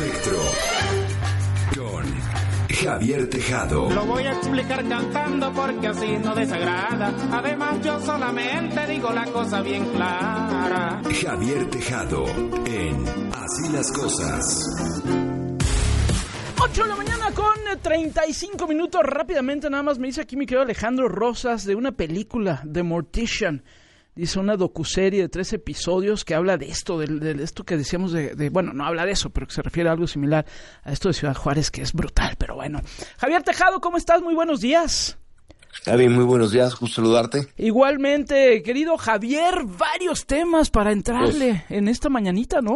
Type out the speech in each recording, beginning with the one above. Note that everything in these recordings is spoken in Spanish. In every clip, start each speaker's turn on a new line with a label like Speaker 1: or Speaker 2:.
Speaker 1: Espectro con Javier Tejado.
Speaker 2: Lo voy a explicar cantando porque así no desagrada. Además yo solamente digo la cosa bien clara.
Speaker 1: Javier Tejado en Así las Cosas.
Speaker 3: 8 de la mañana con 35 minutos. Rápidamente nada más me dice aquí mi querido Alejandro Rosas de una película, The Mortician. Dice una docuserie de 3 episodios que habla de esto, de esto que decíamos bueno, no habla de eso, pero que se refiere a algo similar a esto de Ciudad Juárez, que es brutal, pero bueno. Javier Tejado, ¿cómo estás? Muy buenos días.
Speaker 4: Javi, muy buenos días, gusto saludarte.
Speaker 3: Igualmente, querido Javier, varios temas para entrarle en esta mañanita, ¿no?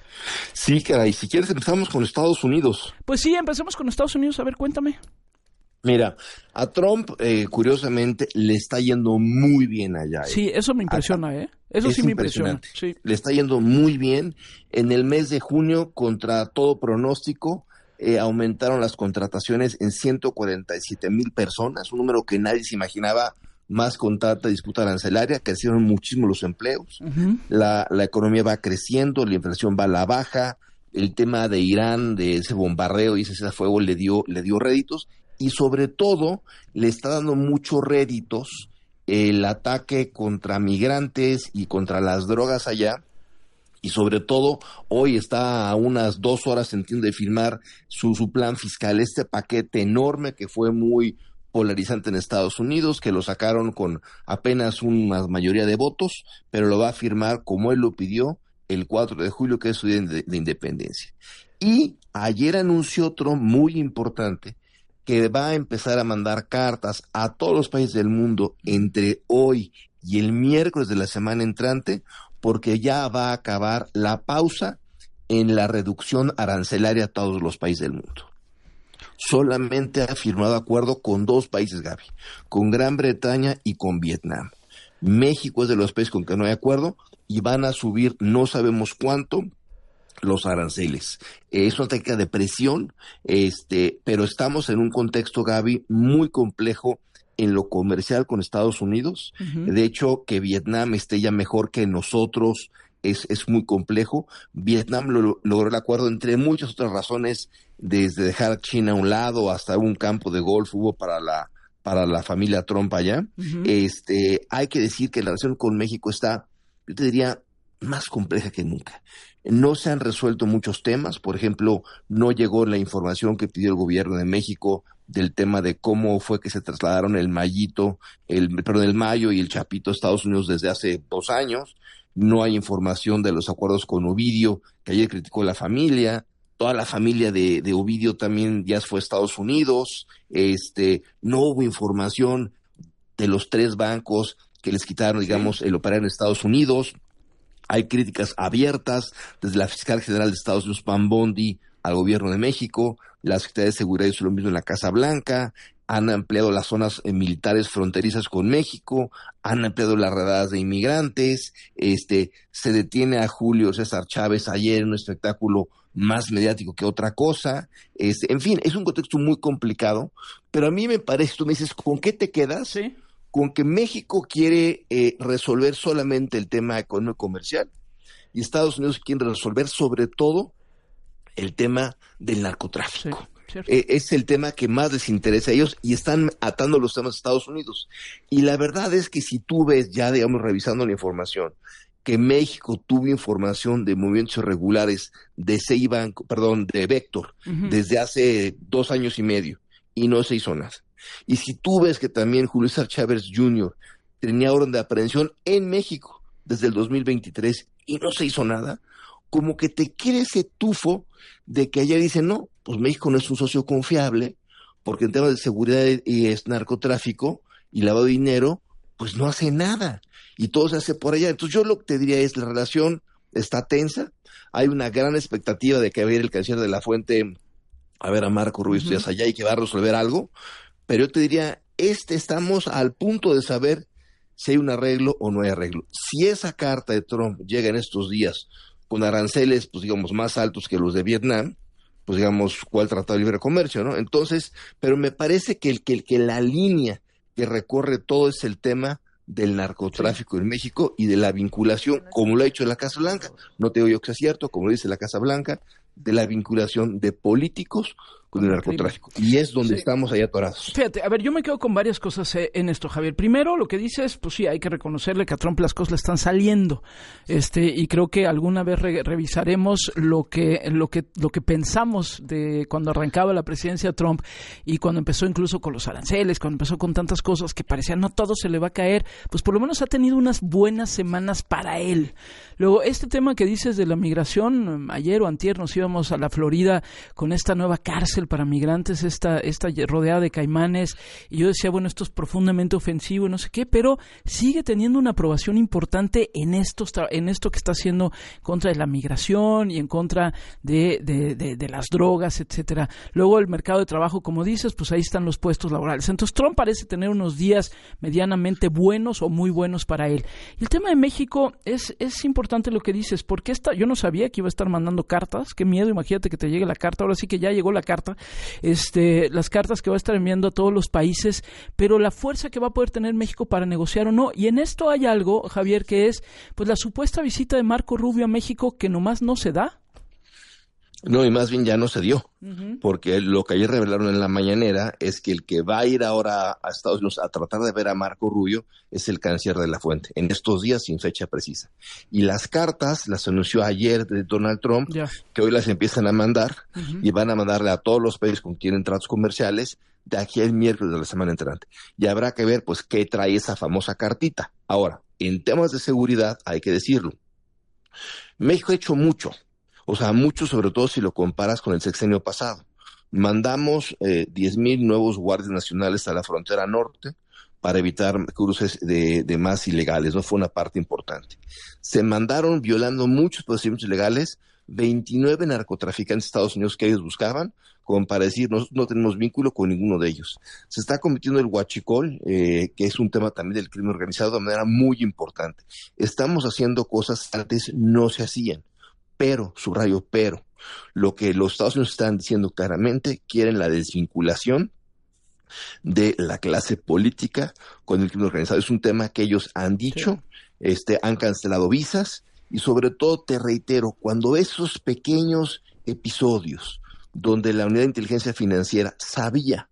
Speaker 4: Sí, caray, si quieres empezamos con Estados Unidos.
Speaker 3: Pues sí, empecemos con Estados Unidos, a ver, cuéntame.
Speaker 4: Mira, a Trump, curiosamente, le está yendo muy bien allá.
Speaker 3: Sí, eso me impresiona, Eso sí me impresiona. Sí.
Speaker 4: Le está yendo muy bien. En el mes de junio, contra todo pronóstico, aumentaron las contrataciones en 147,000 personas, un número que nadie se imaginaba. Más con tanta disputa arancelaria, crecieron muchísimo los empleos, la economía va creciendo, la inflación va a la baja, el tema de Irán, de ese bombardeo y ese cessar-fuego le dio réditos, y sobre todo le está dando muchos réditos el ataque contra migrantes y contra las drogas allá, y sobre todo hoy está a unas 2 horas, entiendo, de firmar su plan fiscal, este paquete enorme que fue muy polarizante en Estados Unidos, que lo sacaron con apenas una mayoría de votos, pero lo va a firmar como él lo pidió el 4 de julio, que es su día de independencia. Y ayer anunció otro muy importante, que va a empezar a mandar cartas a todos los países del mundo entre hoy y el miércoles de la semana entrante, porque ya va a acabar la pausa en la reducción arancelaria a todos los países del mundo. Solamente ha firmado acuerdo con 2 países, Gaby, con Gran Bretaña y con Vietnam. México es de los países con que no hay acuerdo y van a subir, no sabemos cuánto, los aranceles. Es una técnica de presión, pero estamos en un contexto, Gaby, muy complejo en lo comercial con Estados Unidos. Uh-huh. De hecho, que Vietnam esté ya mejor que nosotros es muy complejo. Vietnam logró el acuerdo entre muchas otras razones, desde dejar China a un lado hasta un campo de golf hubo para la familia Trump allá. Uh-huh. Hay que decir que la relación con México está, yo te diría, más compleja que nunca. No se han resuelto muchos temas, por ejemplo, no llegó la información que pidió el gobierno de México del tema de cómo fue que se trasladaron el Mayo y el Chapito a Estados Unidos desde hace 2 años. No hay información de los acuerdos con Ovidio, que ayer criticó la familia. Toda la familia de Ovidio también ya fue a Estados Unidos. No hubo información de los 3 bancos que les quitaron, digamos, el operar en Estados Unidos. Hay críticas abiertas desde la fiscal general de Estados Unidos, Pam Bondi, al gobierno de México. La Secretaría de Seguridad hizo lo mismo en la Casa Blanca. Han ampliado las zonas militares fronterizas con México, han ampliado las redadas de inmigrantes, se detiene a Julio César Chávez ayer en un espectáculo más mediático que otra cosa. En fin, es un contexto muy complicado, pero a mí me parece, tú me dices, ¿con qué te quedas?
Speaker 3: Sí.
Speaker 4: Con que México quiere resolver solamente el tema económico comercial y Estados Unidos quiere resolver sobre todo el tema del narcotráfico. Sí, es el tema que más les interesa a ellos y están atando los temas de Estados Unidos. Y la verdad es que si tú ves ya, digamos, revisando la información, que México tuvo información de movimientos irregulares de de Vector, uh-huh, desde hace 2 años y medio y no se hizo nada. Y si tú ves que también Julio César Chávez Jr. tenía orden de aprehensión en México desde el 2023 y no se hizo nada, como que te quiere ese tufo de que allá dicen, no, pues México no es un socio confiable, porque en temas de seguridad y narcotráfico y lavado de dinero, pues no hace nada, y todo se hace por allá. Entonces yo lo que te diría es, la relación está tensa, hay una gran expectativa de que va a ir el canciller de la Fuente a ver a Marco Rubio Díaz allá y que va a resolver algo, pero yo te diría, estamos al punto de saber si hay un arreglo o no hay arreglo. Si esa carta de Trump llega en estos días con aranceles, pues digamos, más altos que los de Vietnam, pues digamos, ¿cuál tratado de libre comercio, no? Entonces, pero me parece que la línea que recorre todo es el tema del narcotráfico en México y de la vinculación, como lo ha hecho la Casa Blanca. No te digo yo que sea cierto, como lo dice la Casa Blanca, de la vinculación de políticos con el narcotráfico. Y es donde estamos ahí atorados.
Speaker 3: Fíjate, a ver, yo me quedo con varias cosas en esto, Javier. Primero, lo que dices, pues sí, hay que reconocerle que a Trump las cosas le están saliendo. Y creo que alguna vez revisaremos lo que pensamos de cuando arrancaba la presidencia de Trump y cuando empezó incluso con los aranceles, cuando empezó con tantas cosas que parecían no todo se le va a caer, pues por lo menos ha tenido unas buenas semanas para él. Luego, este tema que dices de la migración, ayer o antier nos íbamos a la Florida con esta nueva cárcel para migrantes, esta rodeada de caimanes, y yo decía, bueno, esto es profundamente ofensivo y no sé qué, pero sigue teniendo una aprobación importante en esto que está haciendo contra de la migración y en contra de las drogas, etcétera. Luego el mercado de trabajo, como dices, pues ahí están los puestos laborales. Entonces Trump parece tener unos días medianamente buenos o muy buenos para él. Y el tema de México es importante lo que dices, porque yo no sabía que iba a estar mandando cartas, qué miedo, imagínate que te llegue la carta, ahora sí que ya llegó la carta, las cartas que va a estar enviando a todos los países, pero la fuerza que va a poder tener México para negociar o no, y en esto hay algo, Javier, que es pues la supuesta visita de Marco Rubio a México que nomás no se da.
Speaker 4: No, y más bien ya no se dio, porque lo que ayer revelaron en la mañanera es que el que va a ir ahora a Estados Unidos a tratar de ver a Marco Rubio es el canciller de la Fuente, en estos días sin fecha precisa. Y las cartas las anunció ayer de Donald Trump, que hoy las empiezan a mandar, y van a mandarle a todos los países con quien tienen tratos comerciales de aquí al miércoles de la semana entrante. Y habrá que ver pues qué trae esa famosa cartita. Ahora, en temas de seguridad hay que decirlo, México ha hecho mucho. O sea, mucho, sobre todo si lo comparas con el sexenio pasado. Mandamos 10,000 nuevos guardias nacionales a la frontera norte para evitar cruces de más ilegales, ¿no? Fue una parte importante. Se mandaron, violando muchos procedimientos legales, 29 narcotraficantes de Estados Unidos que ellos buscaban, como para decir, nosotros no tenemos vínculo con ninguno de ellos. Se está cometiendo el huachicol, que es un tema también del crimen organizado de manera muy importante. Estamos haciendo cosas que antes no se hacían. Pero, subrayo, lo que los Estados Unidos están diciendo claramente, quieren la desvinculación de la clase política con el crimen organizado. Es un tema que ellos han dicho, han cancelado visas, y sobre todo, te reitero, cuando esos pequeños episodios donde la Unidad de Inteligencia Financiera sabía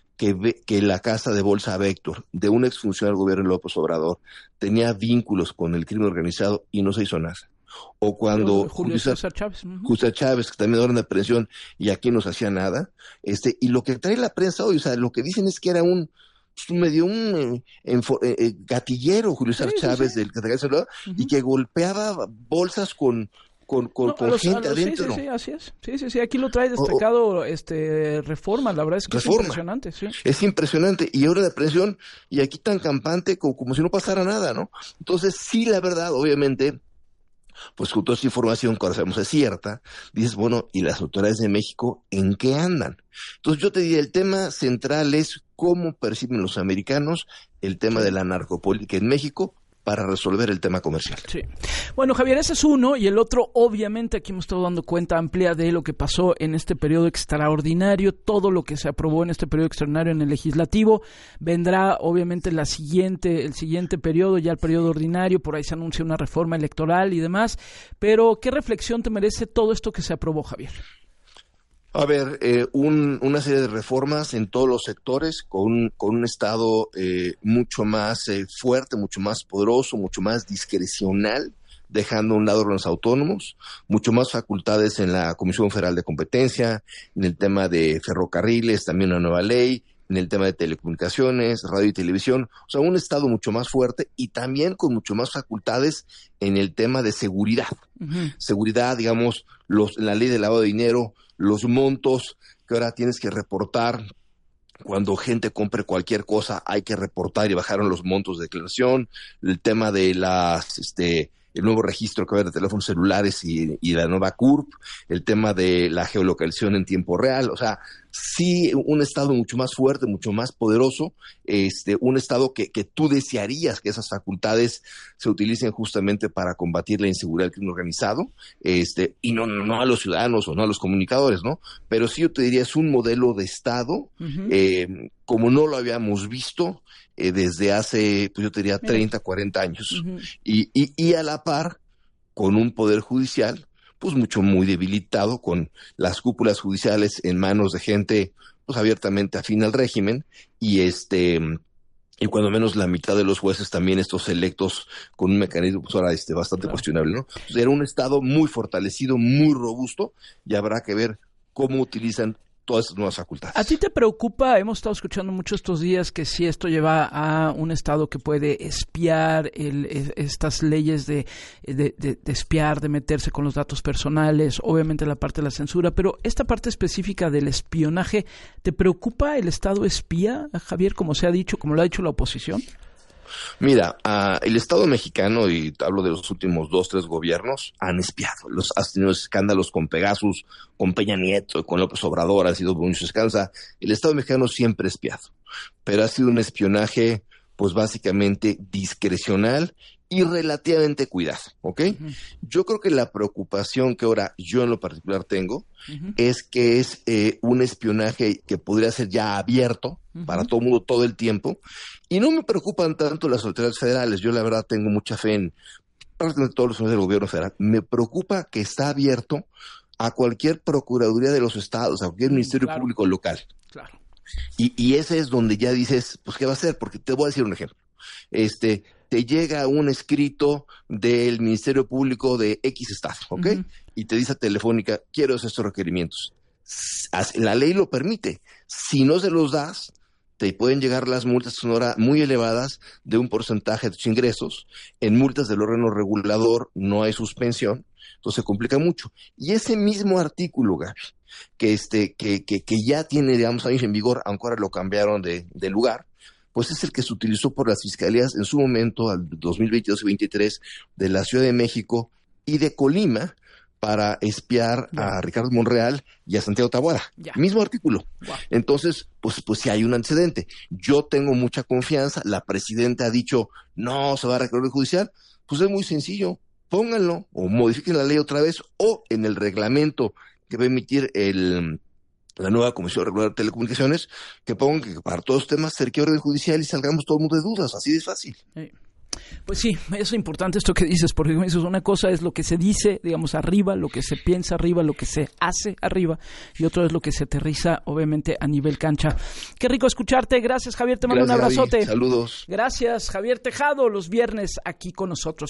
Speaker 4: que la casa de bolsa Vector, de un exfuncionario del gobierno López Obrador, tenía vínculos con el crimen organizado y no se hizo nada. O cuando
Speaker 3: Julio César Chávez,
Speaker 4: Chávez, que también orden de aprehensión y aquí no se hacía nada, y lo que trae la prensa hoy, o sea, lo que dicen es que era un gatillero Julio César Chávez del Categoría y que golpeaba bolsas con gente adentro.
Speaker 3: Sí, así es. Sí, aquí lo trae destacado Reforma, la verdad es que Reforma. Es impresionante, sí.
Speaker 4: Es impresionante, y ahora de presión, y aquí tan campante como si no pasara nada, ¿no? Entonces, sí, la verdad, obviamente, pues con toda esta información que ahora sabemos es cierta, dices, bueno, ¿y las autoridades de México en qué andan? Entonces yo te diría, el tema central es cómo perciben los americanos el tema de la narcopolítica en México para resolver el tema comercial.
Speaker 3: Sí. Bueno, Javier, ese es uno, y el otro, obviamente, aquí hemos estado dando cuenta amplia de lo que pasó en este periodo extraordinario, todo lo que se aprobó en este periodo extraordinario en el legislativo. Vendrá, obviamente, el siguiente periodo, ya el periodo ordinario, por ahí se anuncia una reforma electoral y demás, pero ¿qué reflexión te merece todo esto que se aprobó, Javier?
Speaker 4: A ver, una serie de reformas en todos los sectores, con un Estado mucho más fuerte, mucho más poderoso, mucho más discrecional, dejando a un lado los autónomos, mucho más facultades en la Comisión Federal de Competencia, en el tema de ferrocarriles, también una nueva ley, en el tema de telecomunicaciones, radio y televisión, o sea, un Estado mucho más fuerte y también con mucho más facultades en el tema de seguridad. Uh-huh. Seguridad, digamos, la ley de lavado de dinero, los montos que ahora tienes que reportar. Cuando gente compre cualquier cosa hay que reportar y bajaron los montos de declaración, el tema de el nuevo registro que va a haber de teléfonos celulares y la nueva CURP, el tema de la geolocalización en tiempo real, o sea, sí, un Estado mucho más fuerte, mucho más poderoso, un Estado que tú desearías que esas facultades se utilicen justamente para combatir la inseguridad del crimen organizado, y no a los ciudadanos o no a los comunicadores, ¿no? Pero sí yo te diría, es un modelo de Estado, uh-huh, como no lo habíamos visto desde hace, pues yo te diría, 30, 40 años. Uh-huh. Y a la par, con un poder judicial pues muy debilitado, con las cúpulas judiciales en manos de gente pues abiertamente afín al régimen, y cuando menos la mitad de los jueces también estos electos con un mecanismo pues ahora bastante cuestionable, ¿no? Entonces, era un Estado muy fortalecido, muy robusto, y habrá que ver cómo utilizan todas estas nuevas facultades.
Speaker 3: ¿A ti te preocupa? Hemos estado escuchando mucho estos días que si esto lleva a un Estado que puede espiar, estas leyes de espiar, de meterse con los datos personales, obviamente la parte de la censura, pero esta parte específica del espionaje, ¿te preocupa el Estado espía, Javier, como se ha dicho, como lo ha dicho la oposición?
Speaker 4: Mira, el Estado mexicano, y hablo de los últimos 2-3 gobiernos, han espiado. Has tenido escándalos con Pegasus, con Peña Nieto, con López Obrador, ha sido muchos escándalos. El Estado mexicano siempre ha espiado, pero ha sido un espionaje, pues básicamente discrecional y relativamente cuidado, ¿ok? Uh-huh. Yo creo que la preocupación que ahora yo en lo particular tengo es que es un espionaje que podría ser ya abierto para todo el mundo todo el tiempo, y no me preocupan tanto las autoridades federales. Yo la verdad tengo mucha fe en prácticamente todos los funcionarios del gobierno federal. Me preocupa que está abierto a cualquier procuraduría de los estados, a cualquier ministerio público local. Claro. Y ese es donde ya dices, pues, ¿qué va a hacer? Porque te voy a decir un ejemplo. Te llega un escrito del Ministerio Público de X estado, ¿ok? Uh-huh. Y te dice a Telefónica, quiero estos requerimientos. La ley lo permite. Si no se los das, te pueden llegar las multas sonora muy elevadas de un porcentaje de tus ingresos. En multas del órgano regulador no hay suspensión, entonces se complica mucho. Y ese mismo artículo, Gaby, que ya tiene, digamos, años en vigor, aunque ahora lo cambiaron de lugar, pues es el que se utilizó por las fiscalías en su momento, al 2022 y 2023, de la Ciudad de México y de Colima, para espiar a Ricardo Monreal y a Santiago Taboada. Mismo artículo. Wow. Entonces, pues sí hay un antecedente. Yo tengo mucha confianza. La presidenta ha dicho, no se va a recurrir al judicial. Pues es muy sencillo. Pónganlo o modifiquen la ley otra vez, o en el reglamento que va a emitir la nueva Comisión Regular de Telecomunicaciones, que pongan que para todos los temas se requiere orden judicial y salgamos todo el mundo de dudas. Así de fácil.
Speaker 3: Pues sí, es importante esto que dices, porque como dices, una cosa es lo que se dice, digamos, arriba, lo que se piensa arriba, lo que se hace arriba, y otro es lo que se aterriza, obviamente, a nivel cancha. Qué rico escucharte. Gracias, Javier. Te mando un abrazote.
Speaker 4: Gaby. Saludos.
Speaker 3: Gracias, Javier Tejado, los viernes aquí con nosotros.